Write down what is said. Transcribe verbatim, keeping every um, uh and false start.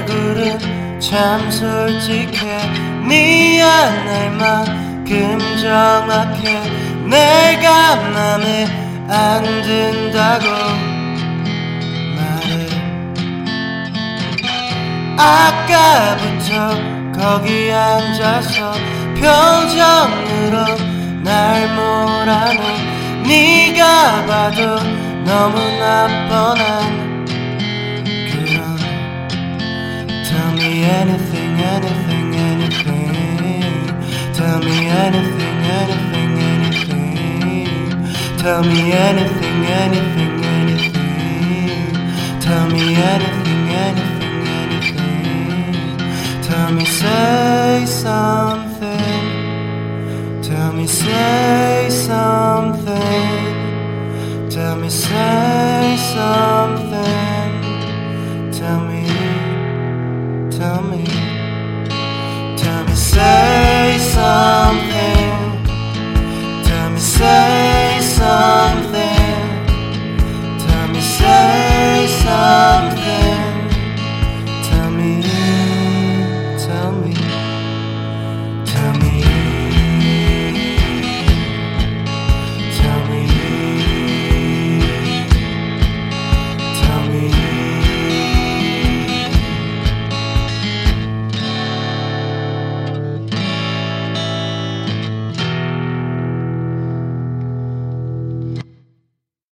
얼굴은 참 솔직해. 미안할 만큼 정확해. 내가 맘에 안 든다고 말해. 아까부터 거기 앉아서 표정으로 날 몰아내. 네가 봐도 너무나 뻔한 그런 Tell me anything, anything, anything. Tell me anything, anything, anything. Tell me anything, anything, anything. Tell me anything, anything, anything. Tell me, say something. Tell me, say something. Tell me, say something. Tell me, tell me, tell me, say